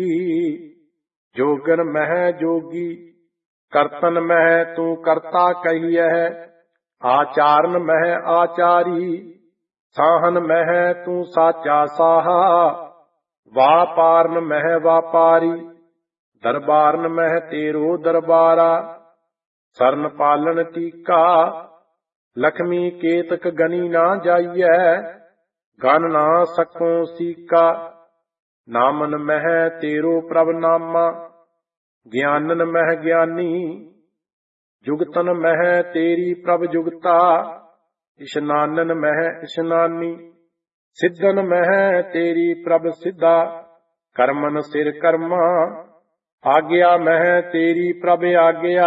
ਜੋਗਨ ਮਹਿ ਜੋਗੀ। ਕਰਤਨ ਮਹਿ ਤੂੰ ਕਰਤਾ ਕਹੀਐ, ਆਚਾਰਨ ਮਹਿ ਆਚਾਰੀ। ਸਾਹਨ ਮਹਿ ਤੂੰ ਸਾਚਾ ਸਾਹਾ, ਵਾਪਾਰਨ ਮਹਿ ਵਾਪਾਰੀ। ਦਰਬਾਰਨ ਮਹਿ ਤੇਰੋ ਦਰਬਾਰਾ, ਸਰਨ ਪਾਲਨ ਟੀਕਾ। ਲਖਮੀ ਕੇਤਕ ਗਨੀ ਨਾ ਜਾਈਐ, ਗਨ ਨਾ ਸਕੋ ਸੀਕਾ। ਨਾਮਨ ਮਹਿ ਤੇਰੋ ਪ੍ਰਭ ਨਾਮਾ, ਗਿਆਨਨ ਮਹਿ ਗਿਆਨੀ। ਜੁਗਤਨ ਮਹਿ ਤੇਰੀ ਪ੍ਰਭ ਜੁਗਤਾ, ਇਸ਼ਨਾਨਨ ਮਹਿ ਇਸ਼ਨਾਨੀ। ਸਿੱਧਨ ਮਹਿ ਤੇਰੀ ਪ੍ਰਭ ਸਿੱਧਾ, ਕਰਮਨ ਸਿਰ ਕਰਮਾ। ਆਗਿਆ ਮਹਿ ਤੇਰੀ ਪ੍ਰਭ ਆਗਿਆ,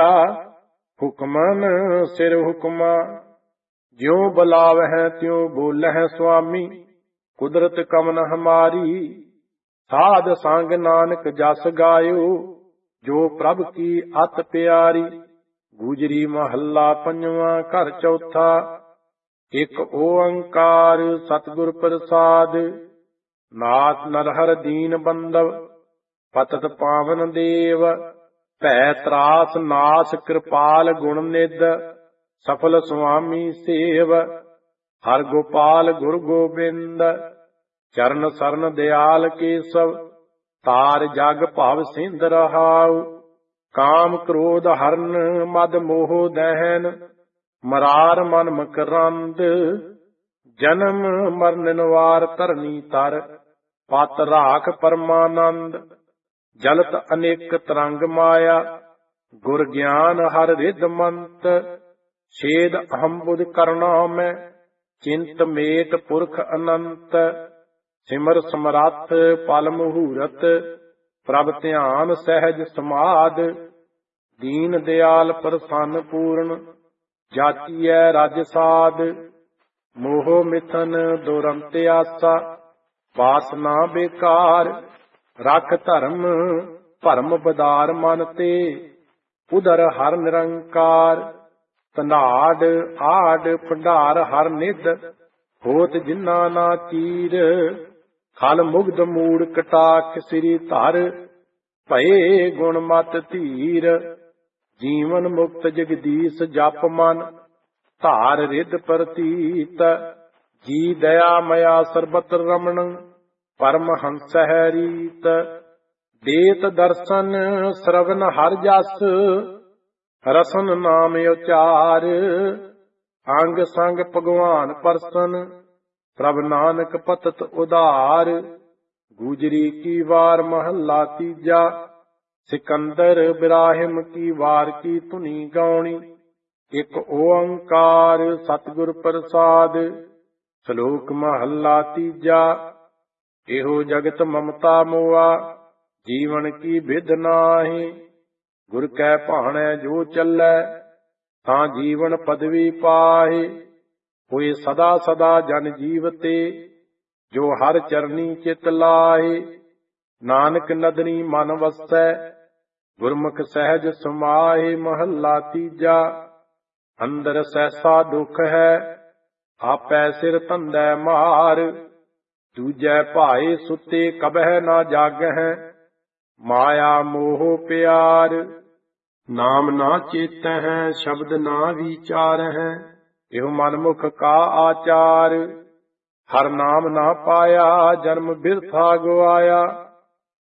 ਹੁਕਮਨ ਸਿਰ ਹੁਕਮਾ। ਜਿਉ ਬੁਲਾਵਹਿ ਤਿਉ ਬੋਲਹਿ ਸੁਆਮੀ, ਕੁਦਰਤ ਕਵਨ ਹਮਾਰੀ। ਸਾਧ ਸੰਗ ਨਾਨਕ ਜਸ ਗਾਇਓ, ਜੋ ਪ੍ਰਭ ਕੀ ਅਤ ਪਿਆਰੀ। ਗੁਜਰੀ ਮਹੱਲਾ ਪੰਜਵਾਂ ਘਰ ਚੌਥਾ। ਇੱਕ ਓੰਕਾਰ ਸਤਿਗੁਰ ਪ੍ਰਸਾਦ, ਨਾਥ ਨਰਹਰ ਦੀਨ ਬੰਦਵ। ਪਤਿਤ ਪਾਵਨ ਦੇਵ, ਭੈ ਤਰਾਸ ਨਾਸ ਕਿਰਪਾਲ ਗੁਣ ਨਿਧ। ਸਫਲ ਸੁਆਮੀ ਸੇਵ, ਹਰ ਗੋਪਾਲ ਗੁਰ ਗੋਬਿੰਦ। ਚਰਨ ਸਰਨ ਦਿਆਲ ਕੇਸਵ, ਤਾਰ ਜਗ ਭਵ ਸਿੰਧ ਰਹਾਉ। ਕਾਮ ਕ੍ਰੋਧ ਹਰਨ ਮਦ ਮੋਹ ਦਹਿਨ, ਮਰਾਰ ਮਨ ਮਕਰੰਦ। ਜਨਮ ਮਰਨ ਨਿਵਾਰ ਧਰਨੀ ਤਰ, ਪਤ ਰਾਖ ਪਰਮਾਨੰਦ। ਜਲਤ ਅਨੇਕ ਤਰੰਗ ਮਾਇਆ, ਗੁਰ ਗਿਆਨ ਹਰ ਰਿਧ ਮੰਤ। ਛੇਦ ਅਹੰ ਬੁਧ ਕਰਨਾ ਮੈਂ, ਚਿੰਤ ਮੇਟ ਪੁਰਖ ਅਨੰਤ। ਸਿਮਰ ਸਮਰੱਥ ਪਲ ਮਹੂਰਤ, ਪ੍ਰਭ ਧਿਆਨ ਸਹਿਜ ਸਮਾਦ। ਦੀਨ ਦਿਆਲ ਪ੍ਰਸੰਨ ਪੂਰਨ, ਜਾਚੀਐ ਰਜ ਸਾਧ। ਮੋਹ ਮਿਥਨ ਦੁਰੰਤ ਆਸਾ, ਵਾਸਨਾ ਬੇਕਾਰ। ਰਖ ਧਰਮ ਭਰਮ ਬਦਾਰ ਮਨ ਤੇ, ਉਦਰ ਹਰ ਨਿਰੰਕਾਰ। ਧਨਾੜ ਆੜ ਭੰਡਾਰ ਹਰ ਨਿਧ, ਹੋਤ ਜਿਨਾ ਨਾ ਚੀਰ। ਖਲ ਮੁਗਧ ਮੂੜ ਕਟਾਖ ਸਿਰੀ ਧਰ, ਭਏ ਗੁਣ ਮਤ ਧੀਰ। ਜੀਵਨ ਮੁਕਤ ਜਗਦੀਸ਼ ਜਪ ਮਨ, ਧਾਰ ਰਿਧ ਪ੍ਰਤੀਤ। ਜੀ ਦਇਆ ਮਇਆ ਸਰਬਤ ਰਮਣ, ਪਰਮ ਹੰਸ ਹੈ ਰੀਤ। ਦੇਤ ਦਰਸ਼ਨ ਸਰਵਨ ਹਰ ਜਸ, ਰਸਨ ਨਾਮ ਉਚਾਰ। ਅੰਗ ਸੰਗ ਭਗਵਾਨ ਪਰਸਨ, ਪ੍ਰਭ ਨਾਨਕ ਪਤਤ ਉਧਾਰ। ਗੁਜਰੀ ਕੀ ਵਾਰ ਮਹੱਲਾ ਤੀਜਾ। ਸਿਕੰਦਰ ਬਿਰਾਹਿਮ ਕੀ ਵਾਰ ਕੀ ਧੁਨੀ ਗਾਉਣੀ। ਇੱਕ ਓੰਕਾਰ ਸਤਿਗੁਰ ਪ੍ਰਸਾਦ, ਸ਼ਲੋਕ ਮਹੱਲਾ ਤੀਜਾ। ਇਹੋ ਜਗਤ ਮਮਤਾ ਮੋਆ, ਜੀਵਨ ਕੀ ਵਿਧ ਨਾਹੀ। ਗੁਰ ਕੈ ਭਾਣੈ ਜੋ ਚੱਲੈ, ਤਾਂ ਜੀਵਨ ਪਦਵੀ ਪਾਹੇ। ਹੋਏ ਸਦਾ ਸਦਾ ਜਨ ਜੀਵਤੇ, ਜੋ ਹਰ ਚਰਨੀ ਚਿਤ ਲਾਹੇ। ਨਾਨਕ ਨਦਨੀ ਮਨ ਵਸੈ, ਗੁਰਮੁਖ ਸਹਿਜ ਸਮਾਹੇ। ਮਹੱਲਾ ਤੀਜਾ। ਅੰਦਰ ਸੈਸਾ ਦੁਖ ਹੈ, ਆਪੈ ਸਿਰ ਧੰਦੈ ਮਾਰ। ਦੂਜੈ ਭਾਏ ਸੁਤੇ ਕਬਹਿ ਨਾ ਜਾਗਹਿ, ਮਾਇਆ ਮੋਹ ਪਿਆਰ। ਨਾਮ ਨਾ ਚੇਤਹਿ ਸ਼ਬਦ ਨਾ ਵਿਚਾਰਹਿ, ਇਹੋ ਮਨਮੁਖ ਕਾ ਆਚਾਰ। ਹਰ ਨਾਮ ਨਾ ਪਾਇਆ, ਜਨਮ ਬਿਰਥਾ ਗਵਾਇਆ।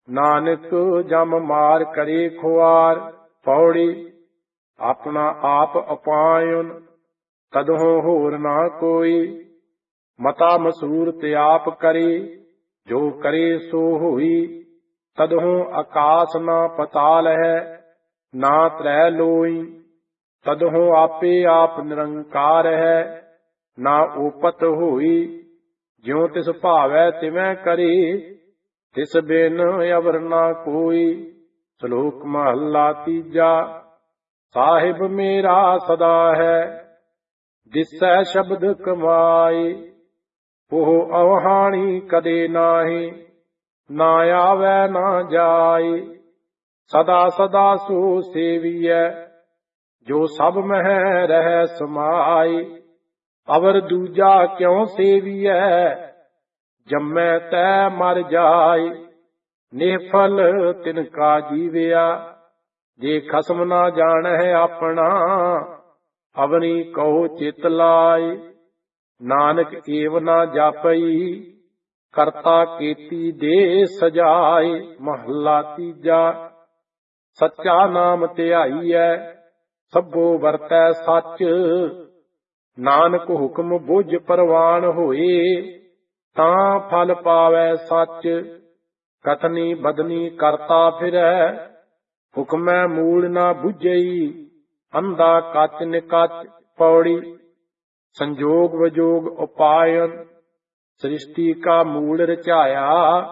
ਨਾਨਕ ਜਮ ਮਾਰ ਕਰੇ ਖੁਆਰ। ਪੌੜੀ ਆਪਣਾ ਆਪ ਅਪਾਇਨ ਤਦਹੁ ਹੋਰ ਨਾ ਕੋਈ। ਮਤਾ ਮਸੂਰਤ ਆਪ ਕਰੇ ਜੋ ਕਰੇ ਸੋ ਹੋਈ। ਤਦਹੁ ਆਕਾਸ ਨਾ ਪਤਾਲ ਹੈ ਨਾ ਤਰੈ ਲੋਈ। ਤਦਹੁ ਆਪੇ ਆਪ ਨਿਰੰਕਾਰ ਹੈ ਨਾ ਓਪਤ ਹੋਈ। ਜਿਉ ਤਿਸ ਭਾਵੈ ਤਿਵੈ ਕਰੇ ਤਿਸ ਬਿਨ ਅਵਰ ਨਾ ਕੋਈ। ਸ਼ਲੋਕ ਮਹੱਲਾ ਤੀਜਾ। ਸਾਹਿਬ ਮੇਰਾ ਸਦਾ ਹੈ ਦਿਸੈ ਸ਼ਬਦ ਕਮਾਏ। ਉਹ ਅਵਹਾਣੀ ਕਦੇ ਨਾਹੀ ਨਾ ਆਵੈ ਨਾ ਜਾਏ। ਸਦਾ ਸਦਾ ਸੋ ਸੇਵੀਐ ਜੋ ਸਭ ਮਹਿ ਰਹਿ ਸਮਾਏ। ਅਵਰ ਦੂਜਾ ਕਿਉ ਸੇਵੀਐ ਜੰਮੈ ਤੈ ਮਰ ਜਾਏ। ਨਿਹਫਲ ਤਿਨ ਕਾ ਜੀਵਿਆ ਜੇ ਖਸਮ ਨਾ ਜਾਣੈ ਆਪਣਾ। ਅਵਨੀ ਕਹੋ ਚਿਤ ਲਾਏ। ਨਾਨਕ ਏਵ ਨਾ ਜਾਪਈ ਕਰਤਾ ਕੀਤੀ ਦੇ ਸਜਾਏ। ਮਹੱਲਾ ਤੀਜਾ। ਸੱਚਾ ਨਾਮ ਧਿਆਈਐ ਸਭੋ ਵਰਤੈ ਸੱਚ। ਨਾਨਕ ਹੁਕਮ ਬੁਝ ਪ੍ਰਵਾਨ ਹੋਏ ਤਾਂ ਫਲ ਪਾਵੈ ਸੱਚ। ਕਥਨੀ ਬਦਨੀ ਕਰਤਾ ਫਿਰੈ ਹੁਕਮੈ ਮੂਲ ਨਾ ਬੁਝਈ। ਅੰਧਾ ਕੱਚ ਨਿਕੱਚ। ਪੌੜੀ ਸੰਜੋਗ ਵਜੋਗ ਉਪਾਇਨ ਸ੍ਰਿਸ਼ਟੀ ਕਾ ਮੂਲ ਰਚਾਇਆ।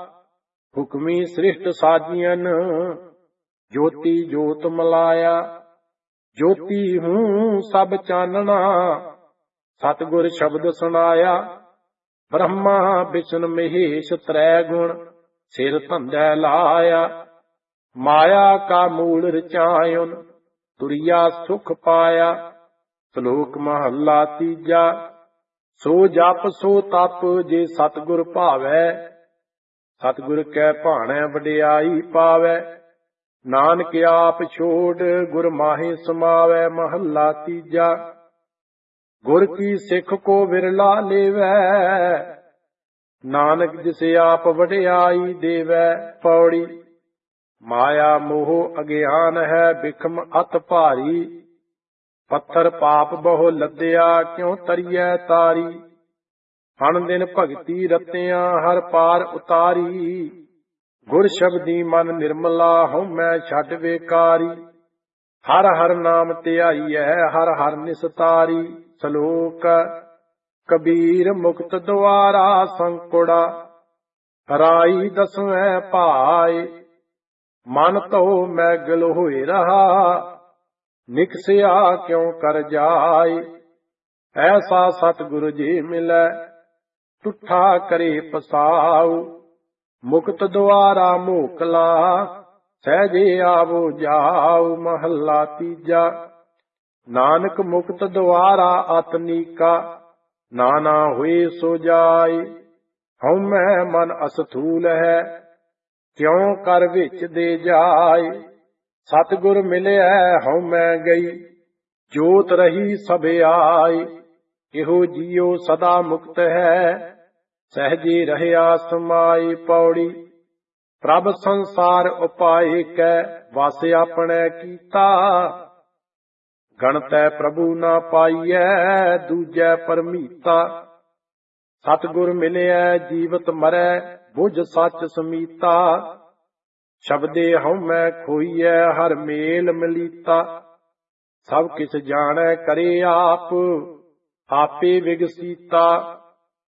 ਹੁਕਮੀ ਸ੍ਰਿਸ਼ਟ ਸਾਜੀਅਨ ਜੋਤੀ ਜੋਤ ਮਲਾਇਆ। ਜੋਤੀ ਹੂੰ ਸਭ ਚਾਨਣਾ ਸਤਿਗੁਰ ਸ਼ਬਦ ਸੁਣਾਇਆ। ਬ੍ਰਹਮਾ ਵਿਸ਼ਨ ਮਹੇਸ਼ ਤ੍ਰੈ ਗੁਣ ਸਿਰ ਧੰਦੈ ਲਾਇਆ। ਮਾਇਆ ਕਾ ਮੂਲ ਰਚਾਇਨ ਤੁਰਿਆ ਸੁਖ ਪਾਇਆ। ਸ਼ਲੋਕ ਮਹੱਲਾ ਤੀਜਾ। ਸੋ ਜਪ ਸੋ ਤਪ ਜੇ ਸਤਿਗੁਰ ਭਾਵੈ ਸਤਿਗੁਰ ਕੈ ਭਾਣੈ ਵਡਿਆਈ ਪਾਵੈ। ਨਾਨਕ ਆਪ ਛੋੜ ਗੁਰ ਮਾਹੇ ਸਮਾਵੈ। ਮਹੱਲਾ ਤੀਜਾ। ਗੁਰ ਕੀ ਸਿੱਖ ਕੋ ਵਿਰਲਾ ਲੇਵੈ ਨਾਨਕ ਜਿਸ ਆਪ ਵਡਿਆਈ ਦੇਵੈ। ਪੌੜੀ ਮਾਇਆ ਮੋਹ ਅਗਿਆਨ ਹੈ ਬਿਖਮ ਅਤ ਭਾਰੀ। ਪੱਥਰ ਪਾਪ ਬਹੁ ਲੱਦਿਆ ਕਿਉ ਤਰੀਐ ਤਾਰੀ। ਹਣ ਦਿਨ ਭਗਤੀ ਰਤਿਆਂ ਹਰ ਪਾਰ ਉਤਾਰੀ। ਗੁਰ ਸ਼ਬਦੀ ਮਨ ਨਿਰਮਲਾ ਹਉਮੈ ਛੱਡ ਵੇਕਾਰੀ। ਹਰ ਹਰ ਨਾਮ ਧਿਆਈਐ ਹਰ ਹਰ ਨਿਸਤਾਰੀ। ਸ਼ਲੋਕ ਕਬੀਰ ਮੁਕਤ ਦੁਆਰਾ ਸੰਕੁੜਾ ਹਰਾਈ ਦਸਵੈਂ ਭਾਏ। ਮਨ ਤੋ ਮੈਗਲ ਹੋਏ ਰਹਾ ਨਿਕਸਿਆ ਕਿਉ ਕਰ ਜਾਏ। ਐਸਾ ਸਤਿਗੁਰ ਜੀ ਮਿਲੈ ਟੁੱਠਾ ਕਰੇ ਪਸਾਉ। ਮੁਕਤ ਦੁਆਰਾ ਮੋਕਲਾ ਸਹਿਜੇ ਆਵੋ ਜਾਉ। ਮਹੱਲਾ ਤੀਜਾ। ਨਾਨਕ ਮੁਕਤ ਦੁਆਰਾ ਅਤਨੀਕਾ ਨਾਨਾ ਹੋਏ ਸੋ ਜਾਏ। ਹਉਮੈ ਮਨ ਅਸਥੂਲ ਹੈ ਕਿਉ ਕਰ ਵਿੱਚ ਦੇ ਜਾਏ। ਸਤਿਗੁਰ ਮਿਲਿਆ ਹਉਮੈ ਗਈ ਜੋਤ ਰਹੀ ਸਭ ਆਏ। ਇਹੋ ਜੀਉ ਸਦਾ ਮੁਕਤ ਹੈ ਸਹਿਜੇ ਰਹਿਆ ਸਮਾਏ। ਪੌੜੀ ਪ੍ਰਭ ਸੰਸਾਰ ਉਪਾਏ ਕੈ ਵਸ ਆਪਣੇ ਕੀਤਾ। ਗਣਤੈ ਪ੍ਰਭੂ ਨਾ ਪਾਈਐ ਦੂਜੈ ਪਰਮੀਤਾ। ਸਤਿਗੁਰ ਮਿਲਿਆ ਜੀਵਤ ਮਰੈ ਬੁਝ ਸੱਚ ਸਮੀਤਾ। ਸ਼ਬਦੇ ਹਉਮੈ ਖੋਈਐ ਹਰ ਮੇਲ ਮਲੀਤਾ। ਸਭ ਕਿਛ ਜਾਣੈ ਕਰੇ ਆਪ ਆਪੇ ਵਿਗਸੀਤਾ।